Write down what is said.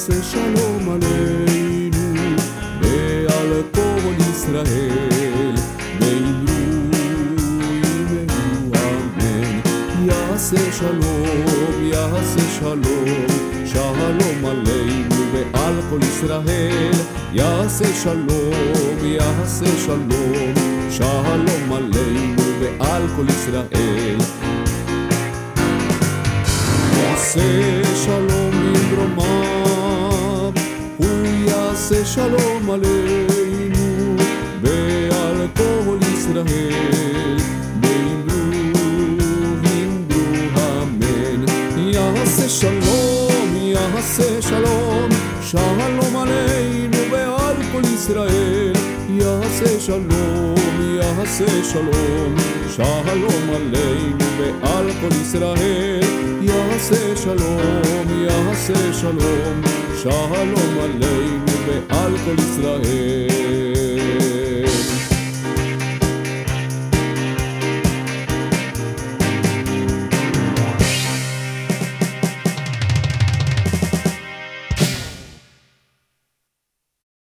יעשה שלום עלינו ועל כל ישראל, ואמרו אמן. יעשה שלום, יעשה שלום, שלום עלינו ועל כל ישראל. יעשה שלום, יעשה שלום, שלום עלינו ועל כל ישראל. יעשה שלום ממרומיו, הוא יעשה שלום עלינו ועל כל ישראל, ואמרו אמן. יעשה שלום, יעשה שלום, שלום עלינו ועל כל ישראל. יעשה שלום, יעשה שלום, שלום עלינו ועל כל ישראל. יעשה שלום, יעשה שלום, שלום עלינו ועל כל ישראל.